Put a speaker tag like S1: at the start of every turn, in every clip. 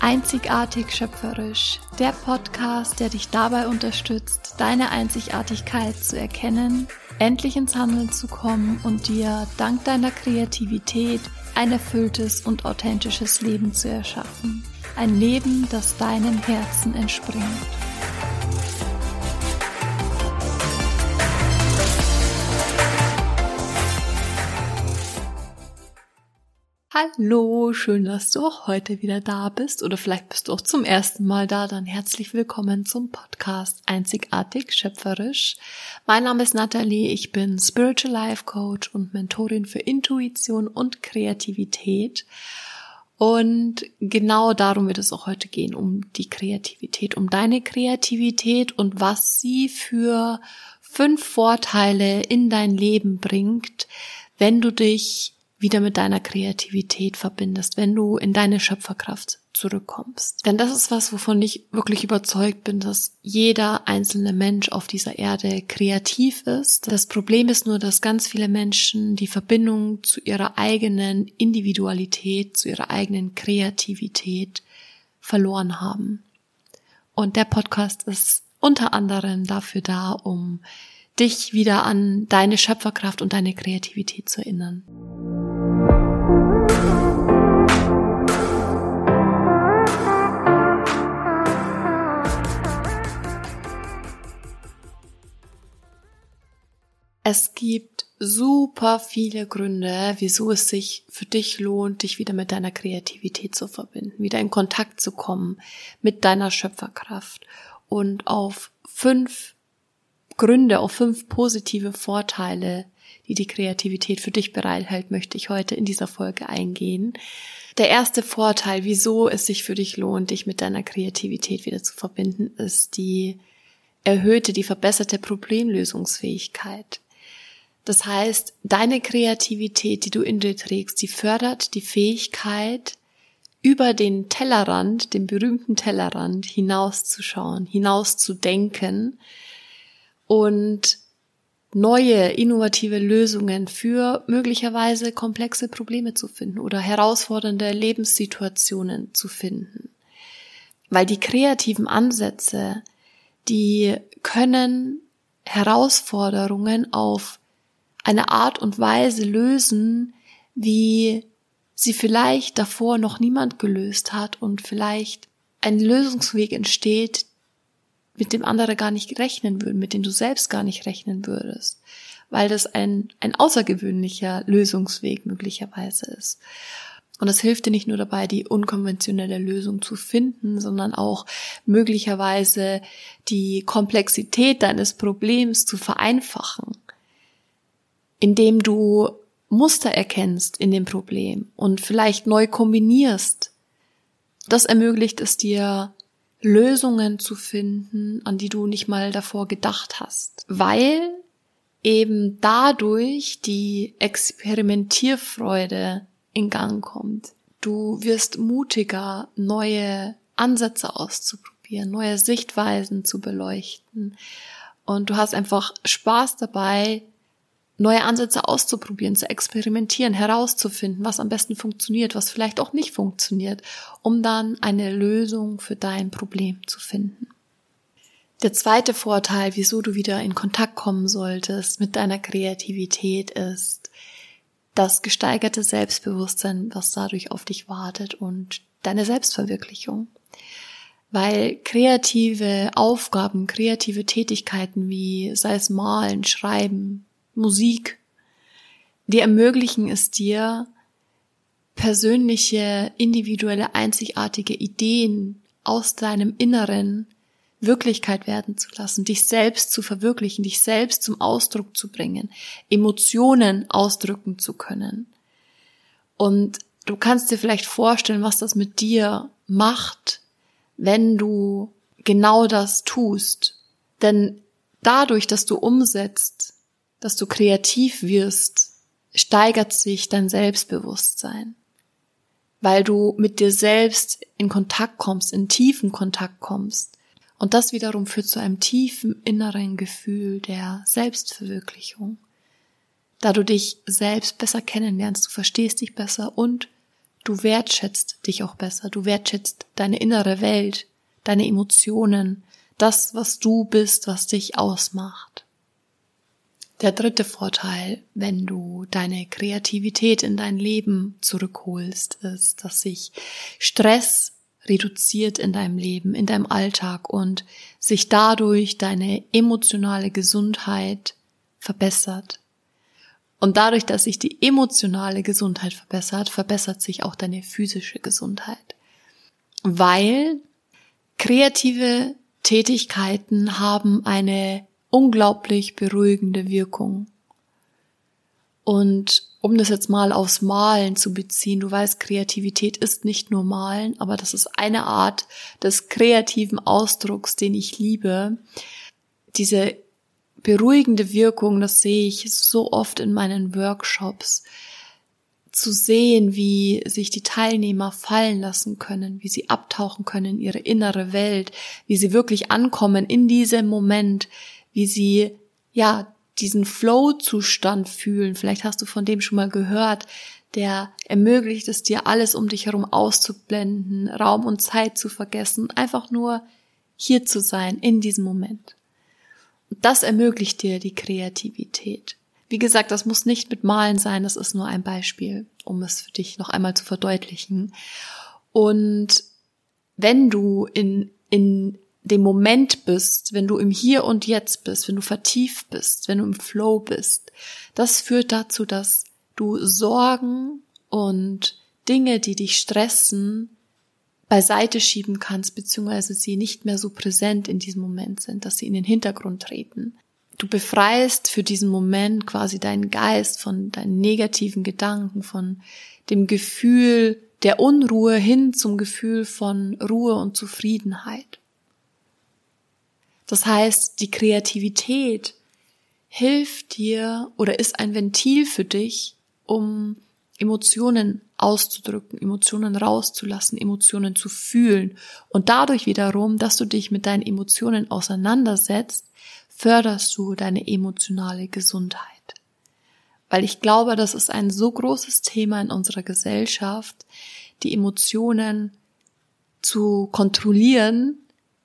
S1: Einzigartig schöpferisch, der Podcast, der dich dabei unterstützt, deine Einzigartigkeit zu erkennen, endlich ins Handeln zu kommen und dir dank deiner Kreativität ein erfülltes und authentisches Leben zu erschaffen. Ein Leben, das deinem Herzen entspringt. Hallo, schön, dass du auch heute wieder da bist oder vielleicht bist du auch zum ersten Mal da, dann herzlich willkommen zum Podcast Einzigartig schöpferisch. Mein Name ist Nathalie, ich bin Spiritual Life Coach und Mentorin für Intuition und Kreativität und genau darum wird es auch heute gehen, um die Kreativität, um deine Kreativität und was sie für 5 Vorteile in dein Leben bringt, wenn du dich wieder mit deiner Kreativität verbindest, wenn du in deine Schöpferkraft zurückkommst. Denn das ist was, wovon ich wirklich überzeugt bin, dass jeder einzelne Mensch auf dieser Erde kreativ ist. Das Problem ist nur, dass ganz viele Menschen die Verbindung zu ihrer eigenen Individualität, zu ihrer eigenen Kreativität verloren haben. Und der Podcast ist unter anderem dafür da, um dich wieder an deine Schöpferkraft und deine Kreativität zu erinnern. Es gibt super viele Gründe, wieso es sich für dich lohnt, dich wieder mit deiner Kreativität zu verbinden, wieder in Kontakt zu kommen mit deiner Schöpferkraft und auf 5 Gründe, auf 5 positive Vorteile, die die Kreativität für dich bereithält, möchte ich heute in dieser Folge eingehen. Der erste Vorteil, wieso es sich für dich lohnt, dich mit deiner Kreativität wieder zu verbinden, ist die verbesserte Problemlösungsfähigkeit. Das heißt, deine Kreativität, die du in dir trägst, die fördert die Fähigkeit, über den Tellerrand, den berühmten Tellerrand, hinauszuschauen, hinauszudenken und neue, innovative Lösungen für möglicherweise komplexe Probleme zu finden oder herausfordernde Lebenssituationen zu finden. Weil die kreativen Ansätze, die können Herausforderungen auf eine Art und Weise lösen, wie sie vielleicht davor noch niemand gelöst hat und vielleicht ein Lösungsweg entsteht, mit dem andere gar nicht rechnen würden, mit dem du selbst gar nicht rechnen würdest, weil das ein außergewöhnlicher Lösungsweg möglicherweise ist. Und das hilft dir nicht nur dabei, die unkonventionelle Lösung zu finden, sondern auch möglicherweise die Komplexität deines Problems zu vereinfachen, indem du Muster erkennst in dem Problem und vielleicht neu kombinierst. Das ermöglicht es dir, Lösungen zu finden, an die du nicht mal davor gedacht hast, weil eben dadurch die Experimentierfreude in Gang kommt. Du wirst mutiger, neue Ansätze auszuprobieren, neue Sichtweisen zu beleuchten und du hast einfach Spaß dabei, neue Ansätze auszuprobieren, zu experimentieren, herauszufinden, was am besten funktioniert, was vielleicht auch nicht funktioniert, um dann eine Lösung für dein Problem zu finden. Der zweite Vorteil, wieso du wieder in Kontakt kommen solltest mit deiner Kreativität, ist das gesteigerte Selbstbewusstsein, was dadurch auf dich wartet und deine Selbstverwirklichung. Weil kreative Aufgaben, kreative Tätigkeiten wie sei es Malen, Schreiben, Musik, die ermöglichen es dir, persönliche, individuelle, einzigartige Ideen aus deinem Inneren Wirklichkeit werden zu lassen, dich selbst zu verwirklichen, dich selbst zum Ausdruck zu bringen, Emotionen ausdrücken zu können. Und du kannst dir vielleicht vorstellen, was das mit dir macht, wenn du genau das tust. Denn dadurch, dass du umsetzt, dass du kreativ wirst, steigert sich dein Selbstbewusstsein, weil du mit dir selbst in Kontakt kommst, in tiefen Kontakt kommst. Und das wiederum führt zu einem tiefen inneren Gefühl der Selbstverwirklichung. Da du dich selbst besser kennenlernst, du verstehst dich besser und du wertschätzt dich auch besser, du wertschätzt deine innere Welt, deine Emotionen, das, was du bist, was dich ausmacht. Der dritte Vorteil, wenn du deine Kreativität in dein Leben zurückholst, ist, dass sich Stress reduziert in deinem Leben, in deinem Alltag und sich dadurch deine emotionale Gesundheit verbessert. Und dadurch, dass sich die emotionale Gesundheit verbessert, verbessert sich auch deine physische Gesundheit. Weil kreative Tätigkeiten haben eine unglaublich beruhigende Wirkung. Und um das jetzt mal aufs Malen zu beziehen, du weißt, Kreativität ist nicht nur Malen, aber das ist eine Art des kreativen Ausdrucks, den ich liebe. Diese beruhigende Wirkung, das sehe ich so oft in meinen Workshops, zu sehen, wie sich die Teilnehmer fallen lassen können, wie sie abtauchen können in ihre innere Welt, wie sie wirklich ankommen in diesem Moment, wie sie, diesen Flow-Zustand fühlen. Vielleicht hast du von dem schon mal gehört, der ermöglicht es dir, alles um dich herum auszublenden, Raum und Zeit zu vergessen, einfach nur hier zu sein, in diesem Moment. Und das ermöglicht dir die Kreativität. Wie gesagt, das muss nicht mit Malen sein, das ist nur ein Beispiel, um es für dich noch einmal zu verdeutlichen. Und wenn du in dem Moment bist, wenn du im Hier und Jetzt bist, wenn du vertieft bist, wenn du im Flow bist, das führt dazu, dass du Sorgen und Dinge, die dich stressen, beiseite schieben kannst, beziehungsweise sie nicht mehr so präsent in diesem Moment sind, dass sie in den Hintergrund treten. Du befreist für diesen Moment quasi deinen Geist von deinen negativen Gedanken, von dem Gefühl der Unruhe hin zum Gefühl von Ruhe und Zufriedenheit. Das heißt, die Kreativität hilft dir oder ist ein Ventil für dich, um Emotionen auszudrücken, Emotionen rauszulassen, Emotionen zu fühlen. Und dadurch wiederum, dass du dich mit deinen Emotionen auseinandersetzt, förderst du deine emotionale Gesundheit. Weil ich glaube, das ist ein so großes Thema in unserer Gesellschaft, die Emotionen zu kontrollieren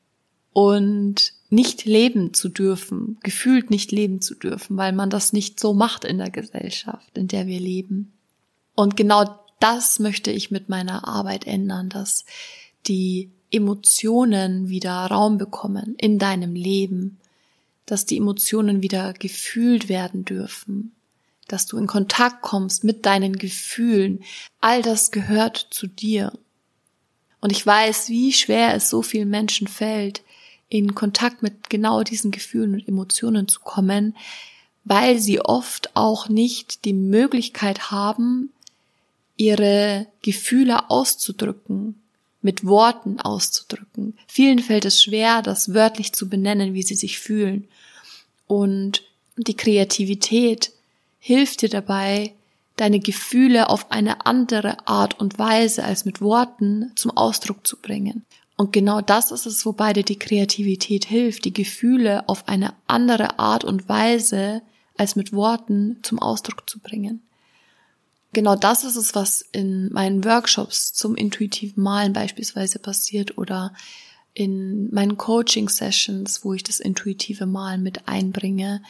S1: und nicht leben zu dürfen, gefühlt nicht leben zu dürfen, weil man das nicht so macht in der Gesellschaft, in der wir leben. Und genau das möchte ich mit meiner Arbeit ändern, dass die Emotionen wieder Raum bekommen in deinem Leben, dass die Emotionen wieder gefühlt werden dürfen, dass du in Kontakt kommst mit deinen Gefühlen. All das gehört zu dir. Und ich weiß, wie schwer es so vielen Menschen fällt, in Kontakt mit genau diesen Gefühlen und Emotionen zu kommen, weil sie oft auch nicht die Möglichkeit haben, ihre Gefühle auszudrücken, mit Worten auszudrücken. Vielen fällt es schwer, das wörtlich zu benennen, wie sie sich fühlen. Und die Kreativität hilft dir dabei, deine Gefühle auf eine andere Art und Weise als mit Worten zum Ausdruck zu bringen. Und genau das ist es, wobei dir die Kreativität hilft, die Gefühle auf eine andere Art und Weise als mit Worten zum Ausdruck zu bringen. Genau das ist es, was in meinen Workshops zum intuitiven Malen beispielsweise passiert oder in meinen Coaching-Sessions, wo ich das intuitive Malen mit einbringe.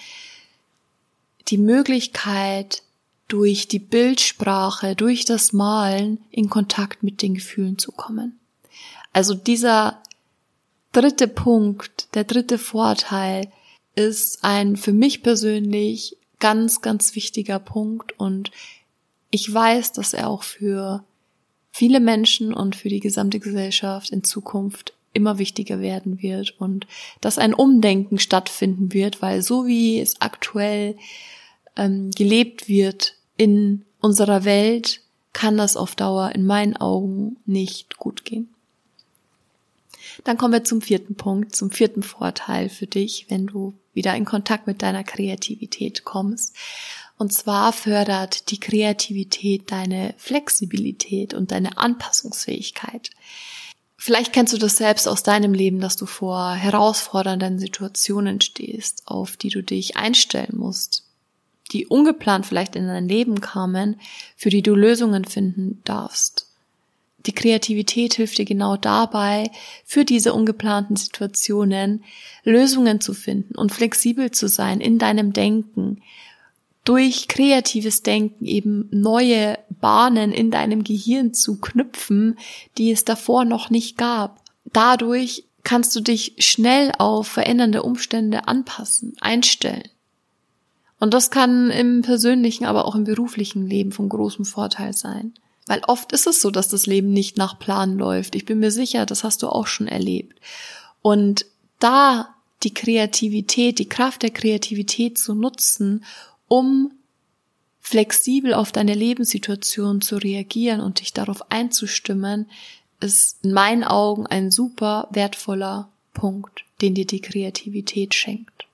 S1: Die Möglichkeit, durch die Bildsprache, durch das Malen in Kontakt mit den Gefühlen zu kommen. Also dieser dritte Punkt, der dritte Vorteil ist ein für mich persönlich ganz, ganz wichtiger Punkt und ich weiß, dass er auch für viele Menschen und für die gesamte Gesellschaft in Zukunft immer wichtiger werden wird und dass ein Umdenken stattfinden wird, weil so wie es aktuell gelebt wird in unserer Welt, kann das auf Dauer in meinen Augen nicht gut gehen. Dann kommen wir zum vierten Punkt, zum vierten Vorteil für dich, wenn du wieder in Kontakt mit deiner Kreativität kommst. Und zwar fördert die Kreativität deine Flexibilität und deine Anpassungsfähigkeit. Vielleicht kennst du das selbst aus deinem Leben, dass du vor herausfordernden Situationen stehst, auf die du dich einstellen musst, die ungeplant vielleicht in dein Leben kamen, für die du Lösungen finden darfst. die Kreativität hilft dir genau dabei, für diese ungeplanten Situationen Lösungen zu finden und flexibel zu sein in deinem Denken. Durch kreatives Denken eben neue Bahnen in deinem Gehirn zu knüpfen, die es davor noch nicht gab. Dadurch kannst du dich schnell auf verändernde Umstände anpassen, einstellen. Und das kann im persönlichen, aber auch im beruflichen Leben von großem Vorteil sein. Weil oft ist es so, dass das Leben nicht nach Plan läuft. Ich bin mir sicher, das hast du auch schon erlebt. Und da die Kreativität, die Kraft der Kreativität zu nutzen, um flexibel auf deine Lebenssituation zu reagieren und dich darauf einzustimmen, ist in meinen Augen ein super wertvoller Punkt, den dir die Kreativität schenkt.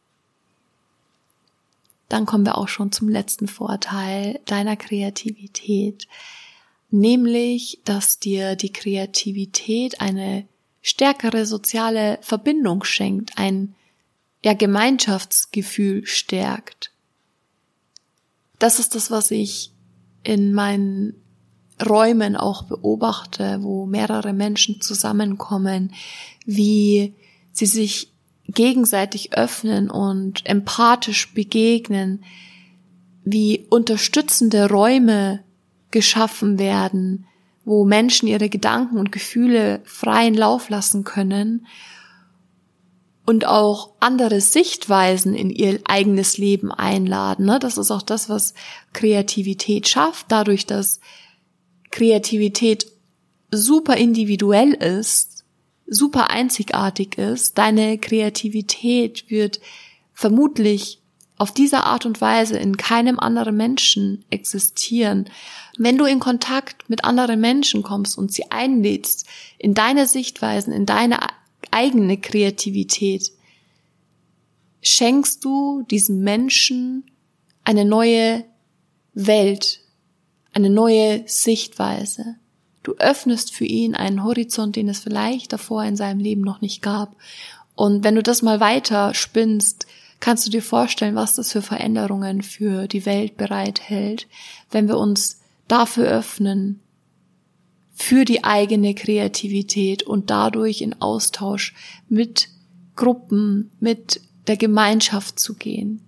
S1: Dann kommen wir auch schon zum letzten Vorteil deiner Kreativität, nämlich, dass dir die Kreativität eine stärkere soziale Verbindung schenkt, ein Gemeinschaftsgefühl stärkt. Das ist das, was ich in meinen Räumen auch beobachte, wo mehrere Menschen zusammenkommen, wie sie sich gegenseitig öffnen und empathisch begegnen, wie unterstützende Räume geschaffen werden, wo Menschen ihre Gedanken und Gefühle freien Lauf lassen können und auch andere Sichtweisen in ihr eigenes Leben einladen. Das ist auch das, was Kreativität schafft, dadurch, dass Kreativität super individuell ist, super einzigartig ist. Deine Kreativität wird vermutlich auf diese Art und Weise in keinem anderen Menschen existieren. Wenn du in Kontakt mit anderen Menschen kommst und sie einlädst in deine Sichtweisen, in deine eigene Kreativität, schenkst du diesem Menschen eine neue Welt, eine neue Sichtweise. Du öffnest für ihn einen Horizont, den es vielleicht davor in seinem Leben noch nicht gab. Und wenn du das mal weiter spinnst, kannst du dir vorstellen, was das für Veränderungen für die Welt bereithält, wenn wir uns dafür öffnen, für die eigene Kreativität und dadurch in Austausch mit Gruppen, mit der Gemeinschaft zu gehen.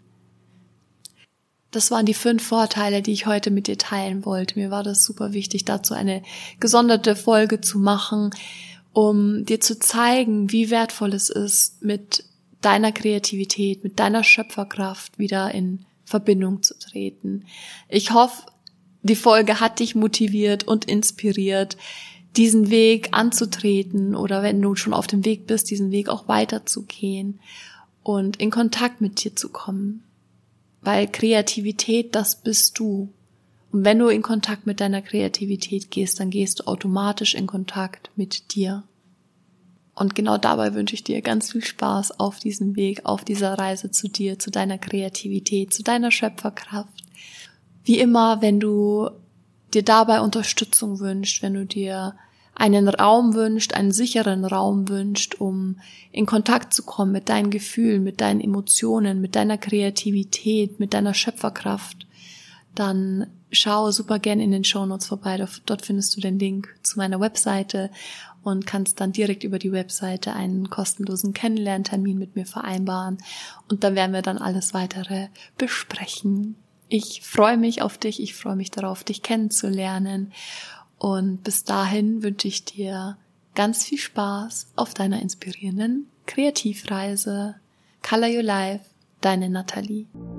S1: Das waren die 5 Vorteile, die ich heute mit dir teilen wollte. Mir war das super wichtig, dazu eine gesonderte Folge zu machen, um dir zu zeigen, wie wertvoll es ist, mit deiner Kreativität, mit deiner Schöpferkraft wieder in Verbindung zu treten. Ich hoffe, die Folge hat dich motiviert und inspiriert, diesen Weg anzutreten oder wenn du schon auf dem Weg bist, diesen Weg auch weiterzugehen und in Kontakt mit dir zu kommen. Weil Kreativität, das bist du. Und wenn du in Kontakt mit deiner Kreativität gehst, dann gehst du automatisch in Kontakt mit dir. Und genau dabei wünsche ich dir ganz viel Spaß auf diesem Weg, auf dieser Reise zu dir, zu deiner Kreativität, zu deiner Schöpferkraft. Wie immer, wenn du dir dabei Unterstützung wünschst, wenn du dir einen Raum wünschst, einen sicheren Raum wünschst, um in Kontakt zu kommen mit deinen Gefühlen, mit deinen Emotionen, mit deiner Kreativität, mit deiner Schöpferkraft, dann schau super gern in den Shownotes vorbei. Dort findest du den Link zu meiner Webseite und kannst dann direkt über die Webseite einen kostenlosen Kennenlerntermin mit mir vereinbaren. Und dann werden wir dann alles weitere besprechen. Ich freue mich auf dich, ich freue mich darauf, dich kennenzulernen. Und bis dahin wünsche ich dir ganz viel Spaß auf deiner inspirierenden Kreativreise. Color Your Life, deine Nathalie.